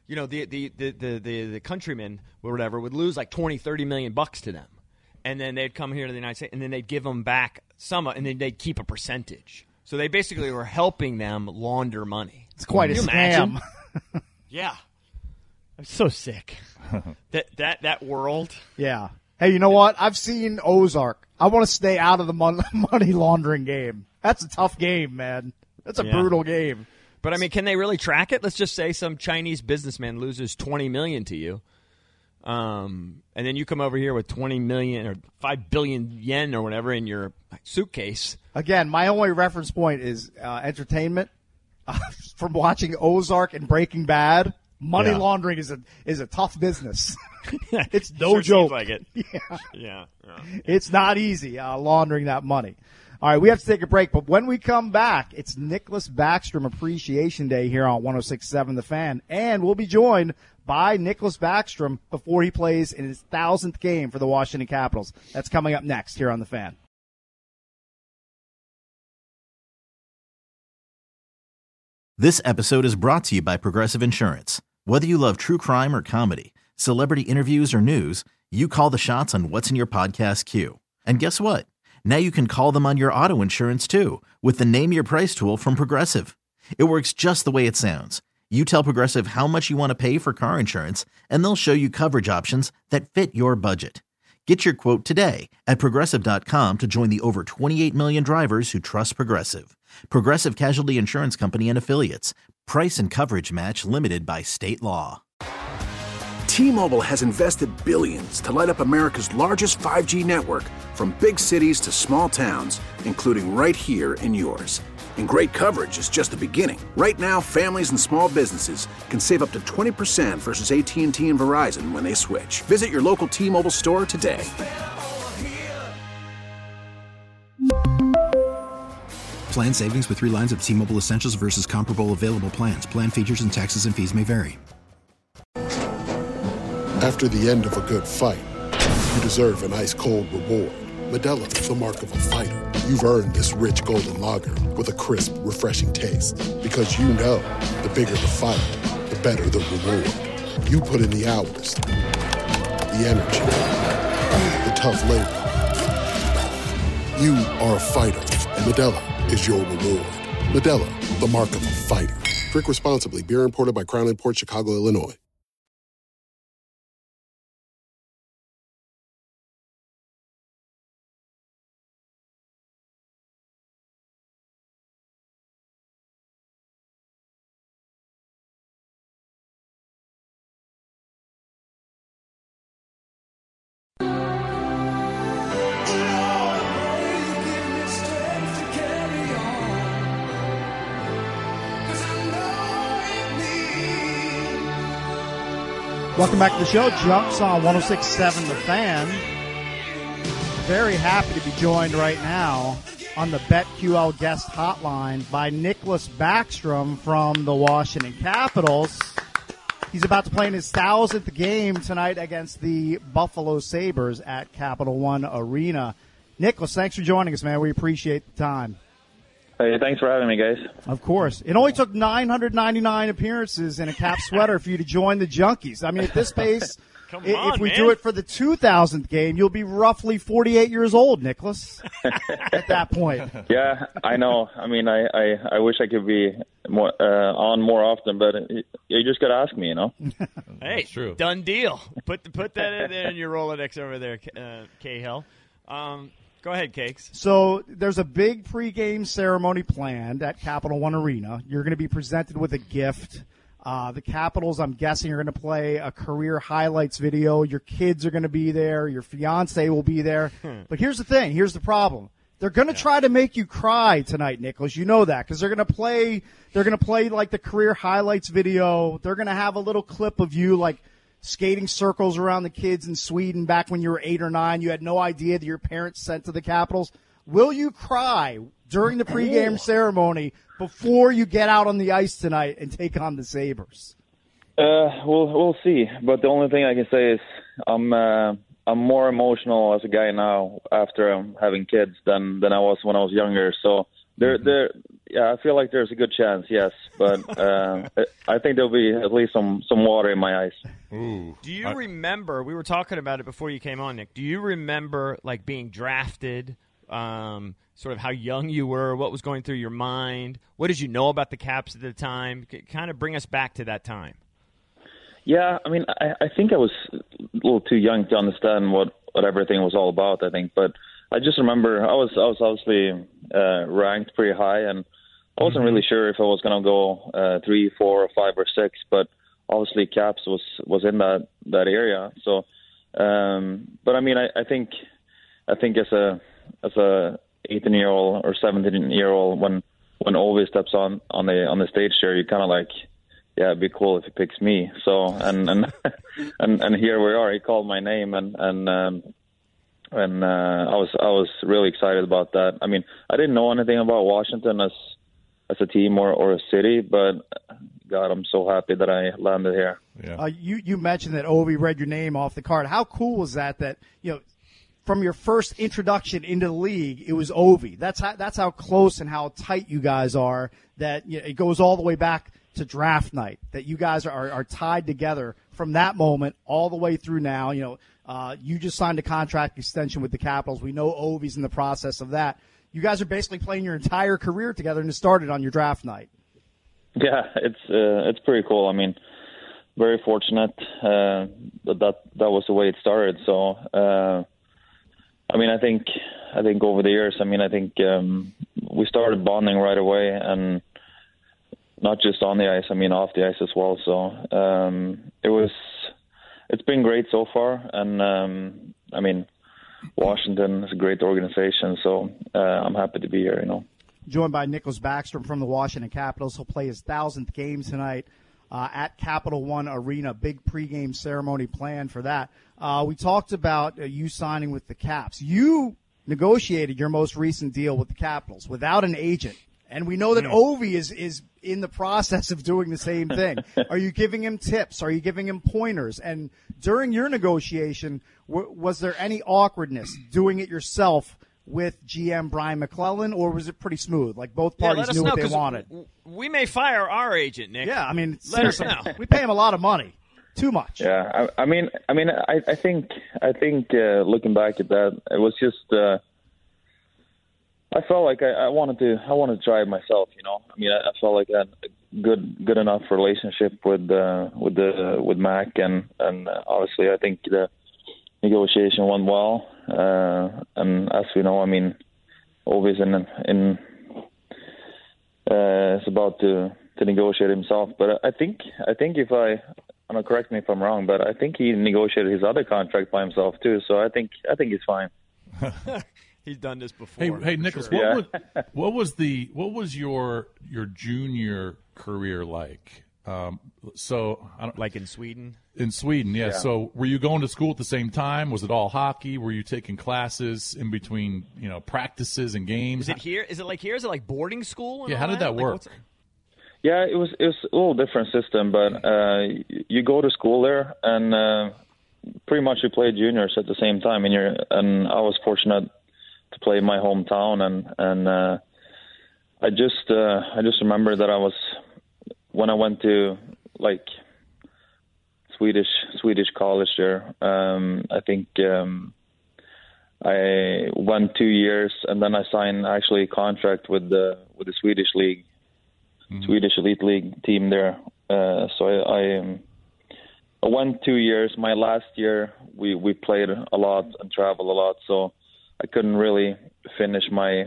Speaker 4: the countrymen or whatever would lose like $20-30 million to them. And then they'd come here to the United States, and then they'd give them back some, and then they'd keep a percentage. So they basically were helping them launder money.
Speaker 3: It's quite a scam.
Speaker 4: Yeah. I'm so sick. that world.
Speaker 3: Yeah. Hey, you know what? I've seen Ozark. I want to stay out of the money laundering game. That's a tough game, man. That's a brutal game.
Speaker 4: But, I mean, can they really track it? Let's just say some Chinese businessman loses $20 million to you. And then you come over here with 20 million or 5 billion yen or whatever in your suitcase.
Speaker 3: Again, my only reference point is entertainment. From watching Ozark and Breaking Bad, money laundering is a tough business. It's no joke.
Speaker 4: Seems like it.
Speaker 3: Yeah. It's not easy laundering that money. All right, we have to take a break, but when we come back, it's Nicholas Backstrom Appreciation Day here on 106.7 The Fan, and we'll be joined by Nicholas Backstrom before he plays in his 1,000th game for the Washington Capitals. That's coming up next here on The Fan.
Speaker 12: This episode is brought to you by Progressive Insurance. Whether you love true crime or comedy, celebrity interviews or news, you call the shots on what's in your podcast queue. And guess what? Now you can call them on your auto insurance too with the Name Your Price tool from Progressive. It works just the way it sounds. You tell Progressive how much you want to pay for car insurance, and they'll show you coverage options that fit your budget. Get your quote today at Progressive.com to join the over 28 million drivers who trust Progressive. Progressive Casualty Insurance Company and Affiliates. Price and coverage match limited by state law.
Speaker 13: T-Mobile has invested billions to light up America's largest 5G network, from big cities to small towns, including right here in yours. And great coverage is just the beginning. Right now, families and small businesses can save up to 20% versus AT&T and Verizon when they switch. Visit your local T-Mobile store today.
Speaker 14: Plan savings with 3 lines of T-Mobile Essentials versus comparable available plans. Plan features and taxes and fees may vary.
Speaker 15: After the end of a good fight, you deserve an ice-cold reward. Modelo is the mark of a fighter. You've earned this rich golden lager with a crisp, refreshing taste. Because you know, the bigger the fight, the better the reward. You put in the hours, the energy, the tough labor. You are a fighter, and Modelo is your reward. Modelo, the mark of a fighter. Drink responsibly. Beer imported by Crown Imports, Chicago, Illinois.
Speaker 3: Welcome back to the show. Junks on 106.7 The Fan. Very happy to be joined right now on the BetQL guest hotline by Nicklas Backstrom from the Washington Capitals. He's about to play in his 1,000th game tonight against the Buffalo Sabres at Capital One Arena. Nicklas, thanks for joining us, man. We appreciate the time.
Speaker 16: Hey, thanks for having me, guys.
Speaker 3: Of course. It only took 999 appearances in a Cap sweater for you to join the Junkies. I mean, at this pace, if we do it for the 2,000th game, you'll be roughly 48 years old, Nicklas, at that point.
Speaker 16: Yeah, I know. I mean, I wish I could be on more often, but you just got to ask me, you know?
Speaker 4: Hey, true. Done deal. Put that in your Rolodex over there, Cahill. Go ahead, Cakes.
Speaker 3: So there's a big pregame ceremony planned at Capital One Arena. You're going to be presented with a gift. The Capitals, I'm guessing, are going to play a career highlights video. Your kids are going to be there. Your fiance will be there. But here's the thing. Here's the problem. They're going to try to make you cry tonight, Nicklas. You know that because they're going to play like the career highlights video. They're going to have a little clip of you like skating circles around the kids in Sweden back when you were 8 or 9. You had no idea that your parents sent to the Capitals. Will you cry during the pregame ceremony before you get out on the ice tonight and take on the Sabres?
Speaker 16: We'll see. But the only thing I can say is I'm more emotional as a guy now after having kids than I was when I was younger. So I feel like there's a good chance, yes, but I think there'll be at least some water in my eyes.
Speaker 4: Ooh. Do you remember? We were talking about it before you came on, Nick. Do you remember like being drafted? Sort of how young you were, what was going through your mind? What did you know about the Caps at the time? Kind of bring us back to that time.
Speaker 16: Yeah, I mean, I think I was a little too young to understand what everything was all about, I think, but I just remember I was obviously ranked pretty high, and I wasn't really sure if I was going to go 3, 4, or 5, or 6. But obviously, Caps was in that area. So, but I mean, I think as a 18-year-old or 17-year-old, when Ovi steps on the stage there, you kind of like, yeah, it'd be cool if he picks me. So and here we are. He called my name, and I was really excited about that. I mean, I didn't know anything about Washington as a team or a city, but God, I'm so happy that I landed here.
Speaker 3: Yeah. You mentioned that Ovi read your name off the card. How cool was that? That from your first introduction into the league, it was Ovi. That's how close and how tight you guys are. That it goes all the way back to draft night. That you guys are tied together from that moment all the way through now. You just signed a contract extension with the Capitals. We know Ovi's in the process of that. You guys are basically playing your entire career together, and it started on your draft night.
Speaker 16: Yeah, it's pretty cool. I mean, very fortunate that was the way it started. So, I mean, I think over the years, I mean, I think we started bonding right away, and not just on the ice. I mean, off the ice as well. So it's been great so far, and I mean, Washington is a great organization, so I'm happy to be here.
Speaker 3: Joined by Nicklas Backstrom from the Washington Capitals. He'll play his 1,000th game tonight at Capital One Arena. Big pregame ceremony planned for that. We talked about you signing with the Caps. You negotiated your most recent deal with the Capitals without an agent, and we know that Ovi is in the process of doing the same thing. Are you giving him tips? Are you giving him pointers? And during your negotiation, was there any awkwardness doing it yourself with GM Brian McClellan, or was it pretty smooth? Like both parties knew what they wanted.
Speaker 4: We may fire our agent, Nick.
Speaker 3: Yeah, I mean,
Speaker 4: let us know.
Speaker 3: We pay him a lot of money, too much.
Speaker 16: Yeah, I think looking back at that, it was just I felt like I wanted to try it myself. I mean, I felt like I had a good enough relationship with Mac, and obviously I think the negotiation went well. And as we know, I mean, Ovi's is about to negotiate himself. But I think if I don't correct me if I'm wrong, but I think he negotiated his other contract by himself too. So I think he's fine.
Speaker 4: He's done this before.
Speaker 5: Hey, Nicklas,
Speaker 16: sure.
Speaker 5: what was your junior career like? So
Speaker 4: like in Sweden.
Speaker 5: In Sweden, yeah. So were you going to school at the same time? Was it all hockey? Were you taking classes in between, practices and games?
Speaker 4: Is it here? Is it like here? Is it like boarding school?
Speaker 5: Yeah. How did that work?
Speaker 16: Yeah, it was a little different system, but you go to school there, and pretty much you play juniors at the same time. And I was fortunate to play in my hometown, and I just remember that I was, when I went to like Swedish college there, I think I went 2 years, and then I signed actually a contract with the Swedish league, Swedish Elite League team there. So I went 2 years. My last year we played a lot and traveled a lot, so I couldn't really finish my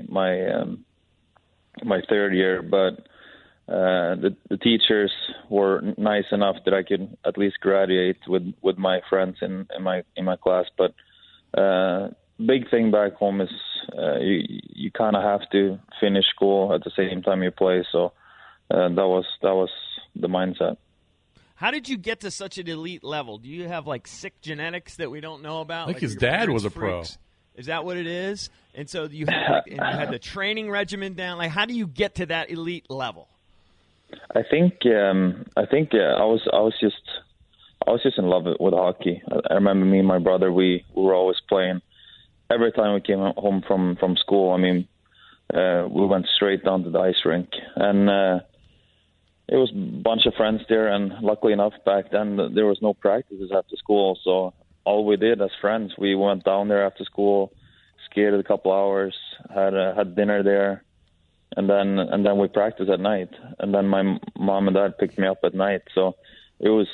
Speaker 16: third year, but the teachers were nice enough that I could at least graduate with my friends in my class. But big thing back home is you kind of have to finish school at the same time you play. So that was the mindset.
Speaker 4: How did you get to such an elite level? Do you have like sick genetics that we don't know about?
Speaker 5: I think his dad was a pro.
Speaker 4: Is that what it is? And so you had the training regimen down. Like, how do you get to that elite level?
Speaker 16: I think I was just in love with hockey. I remember me and my brother, we were always playing. Every time we came home from school, I mean, we went straight down to the ice rink, and it was a bunch of friends there. And luckily enough, back then there was no practices after school, so all we did as friends, we went down there after school, skated a couple hours, had dinner there. And then we practiced at night, and then my mom and dad picked me up at night. So it was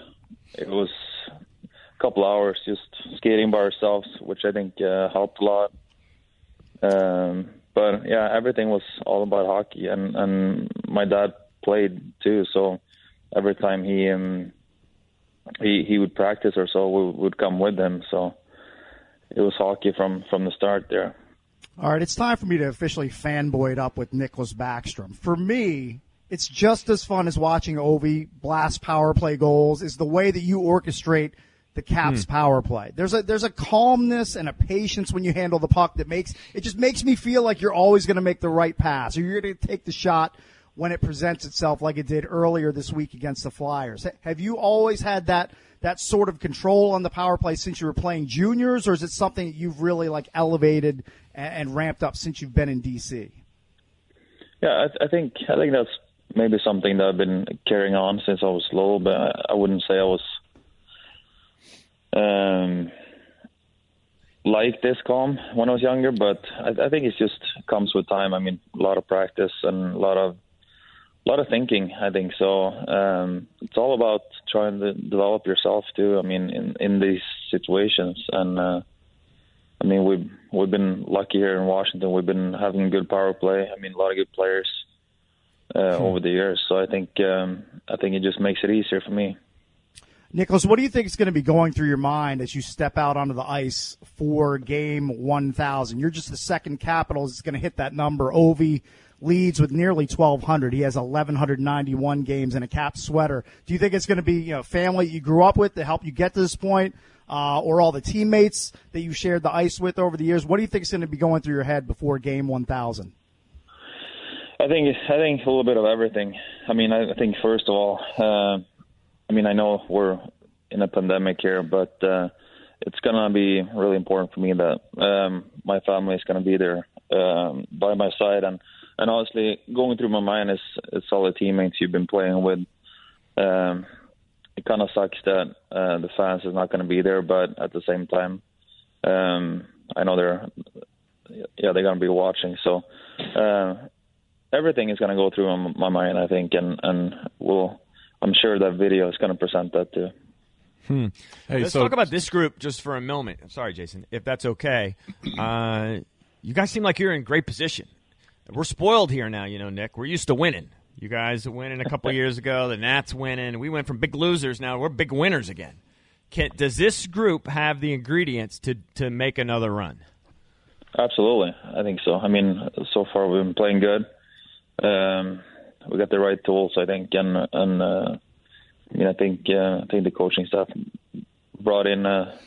Speaker 16: a couple hours just skating by ourselves, which I think helped a lot. But yeah, everything was all about hockey, and my dad played too. So every time he would practice or so, we would come with him. So it was hockey from the start there.
Speaker 3: All right, it's time for me to officially fanboy it up with Nicklas Backstrom. For me, it's just as fun as watching Ovi blast power play goals is the way that you orchestrate the Caps power play. There's a calmness and a patience when you handle the puck that makes me feel like you're always going to make the right pass, or you're going to take the shot when it presents itself, like it did earlier this week against the Flyers. Have you always had that sort of control on the power play since you were playing juniors, or is it something that you've really like elevated and ramped up since you've been in DC?
Speaker 16: Yeah, I think that's maybe something that I've been carrying on since I was little, but I wouldn't say I was like this calm when I was younger, but I think it just comes with time. I mean, a lot of practice and a lot of lot of thinking, I think. So it's all about trying to develop yourself too. I mean, in these situations, and I mean, we've been lucky here in Washington. We've been having a good power play. I mean, a lot of good players over the years. So I think it just makes it easier for me.
Speaker 3: Nicholas, what do you think is going to be going through your mind as you step out onto the ice for game 1,000? You're just the second Capitals that's going to hit that number. Ovi leads with nearly 1,200. He has 1,191 games in a Cap sweater. Do you think it's going to be family you grew up with to help you get to this point, or all the teammates that you shared the ice with over the years? What do you think is going to be going through your head before game 1,000?
Speaker 16: I think a little bit of everything. I mean, I think first of all, I mean, I know we're in a pandemic here, but it's going to be really important for me that my family is going to be there by my side. And honestly, going through my mind is all the teammates you've been playing with. It kind of sucks that the fans is not going to be there, but at the same time, I know they're going to be watching. So everything is going to go through my mind, I think, and I'm sure that video is going to present that too.
Speaker 4: Hey, let's talk about this group just for a moment. I'm sorry, Jason, if that's okay. You guys seem like you're in great position. We're spoiled here now, Nick. We're used to winning. You guys winning a couple years ago. The Nats winning. We went from big losers. Now we're big winners again. Does this group have the ingredients to make another run?
Speaker 16: Absolutely. I think so. I mean, so far we've been playing good. We got the right tools, I think, and I mean, I think the coaching staff brought in a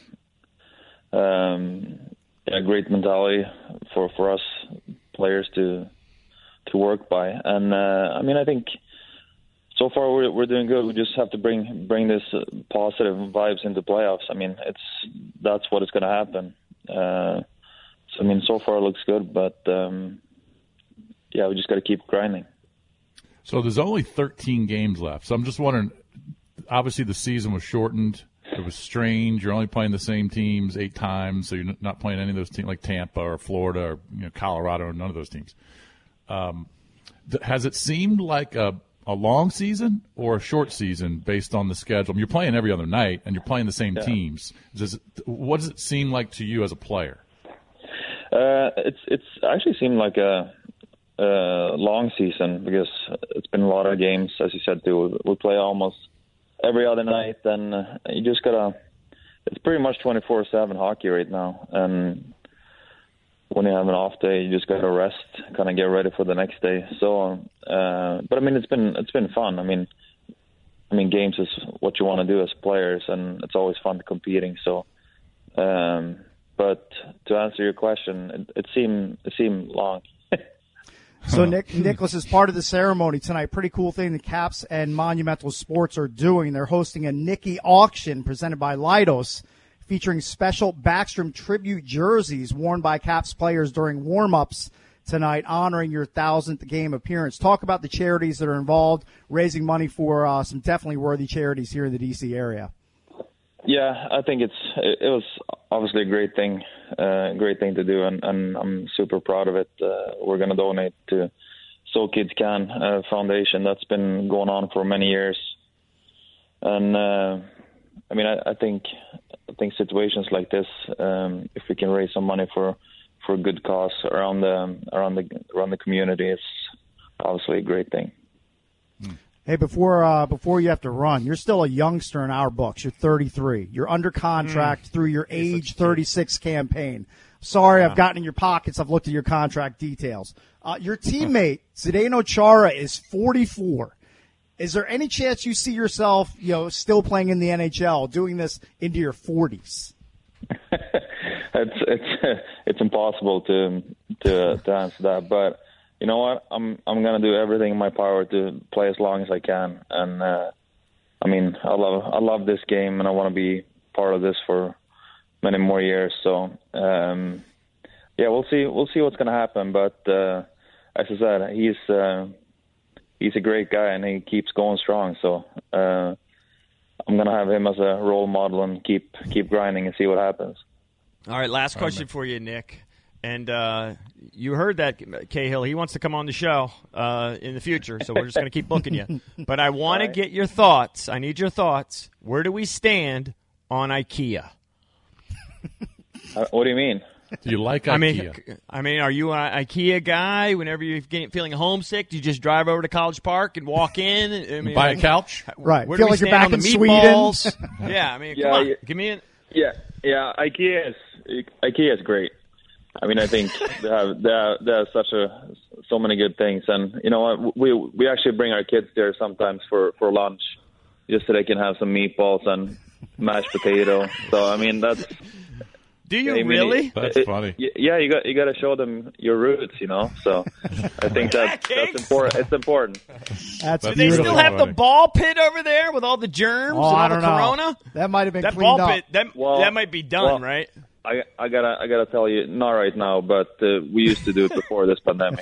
Speaker 16: great mentality for us players to work by, and I mean, I think so far we're doing good. We just have to bring this positive vibes into playoffs. I mean, that's what is going to happen. So I mean, so far it looks good, but we just got to keep grinding.
Speaker 5: So there's only 13 games left. So I'm just wondering, obviously the season was shortened. It was strange. You're only playing the same teams 8 times, so you're not playing any of those teams like Tampa or Florida or Colorado or none of those teams. Has it seemed like a long season or a short season based on the schedule? I mean, you're playing every other night and you're playing the same teams. What does it seem like to you as a player?
Speaker 16: It's actually seemed like a long season because it's been a lot of games, as you said too. We play almost every other night, and you just gotta. It's pretty much 24/7 hockey right now, and when you have an off day, you just gotta rest, kind of get ready for the next day. So, but I mean, it's been fun. I mean, games is what you want to do as players, and it's always fun competing. So, but to answer your question, it seemed long.
Speaker 3: So, Nicholas, is part of the ceremony tonight. Pretty cool thing the Caps and Monumental Sports are doing. They're hosting a Nicky auction presented by Leidos, featuring special Backstrom tribute jerseys worn by Caps players during warm-ups tonight, honoring your 1,000th game appearance. Talk about the charities that are involved, raising money for some definitely worthy charities here in the D.C. area.
Speaker 16: Yeah, I think it was obviously a great thing to do, and I'm super proud of it. We're going to donate to So Kids Can Foundation. That's been going on for many years, and I mean, I think situations like this, if we can raise some money for a good cause around the community, it's obviously a great thing.
Speaker 3: Hey, before you have to run, you're still a youngster in our books. You're 33. You're under contract through your age 36 campaign. Sorry, I've gotten in your pockets. I've looked at your contract details. Your teammate, Zdeno Chara, is 44. Is there any chance you see yourself, still playing in the NHL, doing this into your 40s?
Speaker 16: It's impossible to answer that, but. You know what? I'm gonna do everything in my power to play as long as I can, and I mean, I love this game, and I want to be part of this for many more years. So, we'll see what's gonna happen. But as I said, he's a great guy, and he keeps going strong. So I'm gonna have him as a role model and keep grinding and see what happens.
Speaker 4: All right, last question for you, Nick. And you heard that, Cahill. He wants to come on the show in the future, so we're just going to keep booking you. But I want to get your thoughts. I need your thoughts. Where do we stand on IKEA?
Speaker 16: What do you mean?
Speaker 5: Do you like IKEA?
Speaker 4: I mean, are you an IKEA guy? Whenever you're feeling homesick, do you just drive over to College Park and walk in? I mean,
Speaker 5: buy a couch?
Speaker 3: Right.
Speaker 4: Where
Speaker 3: Feel
Speaker 4: do we
Speaker 3: like you're
Speaker 4: stand
Speaker 3: back
Speaker 4: on the
Speaker 3: in
Speaker 4: meatballs?
Speaker 3: Sweden.
Speaker 4: Yeah, I mean, come on. Give me an...
Speaker 16: Yeah. IKEA is great. I mean, I think they have so many good things, and you know what? We actually bring our kids there sometimes for lunch, just so they can have some meatballs and mashed potato. So I mean, that's.
Speaker 4: Do you really?
Speaker 5: That's funny.
Speaker 16: Yeah, you got to show them your roots, you know. So I think that's important. It's important.
Speaker 4: Do they still have the ball pit over there with all the germs and all the corona?
Speaker 3: That might have been
Speaker 4: that
Speaker 3: cleaned
Speaker 4: ball
Speaker 3: up.
Speaker 4: pit. That might be done, right?
Speaker 16: I gotta tell you, not right now, but we used to do it before this pandemic.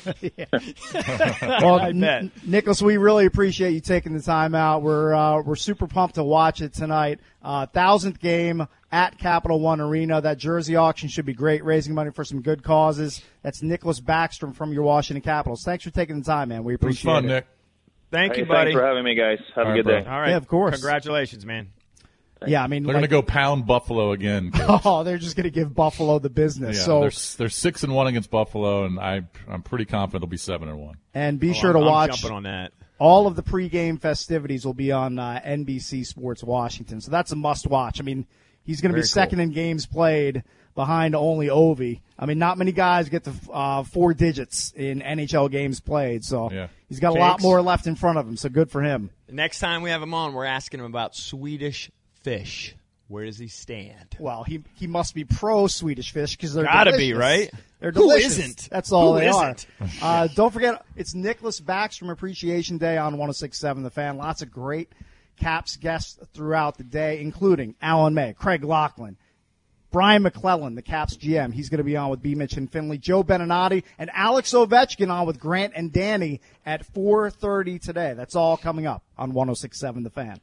Speaker 3: Well,
Speaker 4: I bet.
Speaker 3: Nicholas, we really appreciate you taking the time out. We're super pumped to watch it tonight. 1,000th game at Capital One Arena. That jersey auction should be great, raising money for some good causes. That's Nicholas Backstrom from your Washington Capitals. Thanks for taking the time, man. We appreciate it.
Speaker 5: Was fun, Nick.
Speaker 4: Thank you, buddy.
Speaker 16: Thanks for having me, guys. Have a good day.
Speaker 4: All right.
Speaker 3: Yeah, of course.
Speaker 4: Congratulations, man.
Speaker 3: Yeah, I mean,
Speaker 5: they're going to go pound Buffalo again.
Speaker 3: Oh, they're just going to give Buffalo the business.
Speaker 5: Yeah,
Speaker 3: so
Speaker 5: they're 6-1 against Buffalo, and I'm pretty confident they'll be 7-1.
Speaker 3: And be sure to watch.
Speaker 4: I'm jumping on that.
Speaker 3: All of the pregame festivities will be on NBC Sports Washington, so that's a must-watch. I mean, he's going to be second in games played behind only Ovi. I mean, not many guys get to 4 digits in NHL games played, so he's got a lot more left in front of him, so good for him.
Speaker 4: Next time we have him on, we're asking him about Swedish fish. Where does he stand?
Speaker 3: Well, he must be pro Swedish fish because they're
Speaker 4: gotta
Speaker 3: delicious.
Speaker 4: be, right?
Speaker 3: They're
Speaker 4: Who
Speaker 3: delicious.
Speaker 4: isn't?
Speaker 3: That's all
Speaker 4: Who
Speaker 3: they
Speaker 4: isn't?
Speaker 3: are. Don't forget, it's Nicholas Backstrom Appreciation Day on 106.7 The Fan. Lots of great Caps guests throughout the day, including Alan May, Craig Laughlin, Brian McClellan, the Caps GM. He's going to be on with B. Mitch and Finley, Joe Beninati, and Alex Ovechkin on with Grant and Danny at 4:30 today. That's all coming up on 106.7 The Fan.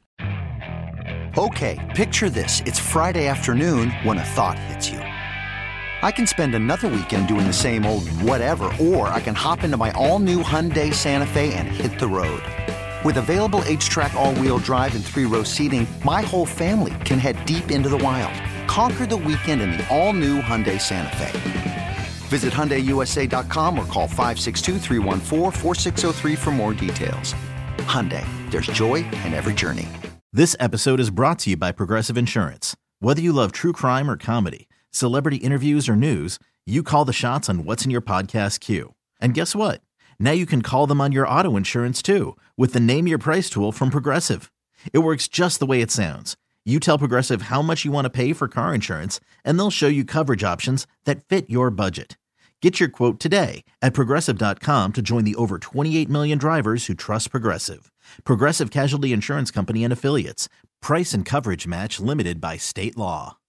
Speaker 9: Okay, picture this. It's Friday afternoon when a thought hits you. I can spend another weekend doing the same old whatever, or I can hop into my all-new Hyundai Santa Fe and hit the road. With available H-Track all-wheel drive and 3-row seating, my whole family can head deep into the wild. Conquer the weekend in the all-new Hyundai Santa Fe. Visit HyundaiUSA.com or call 562-314-4603 for more details. Hyundai, there's joy in every journey.
Speaker 12: This episode is brought to you by Progressive Insurance. Whether you love true crime or comedy, celebrity interviews or news, you call the shots on what's in your podcast queue. And guess what? Now you can call them on your auto insurance too with the Name Your Price tool from Progressive. It works just the way it sounds. You tell Progressive how much you want to pay for car insurance, and they'll show you coverage options that fit your budget. Get your quote today at Progressive.com to join the over 28 million drivers who trust Progressive. Progressive Casualty Insurance Company and Affiliates. Price and coverage match limited by state law.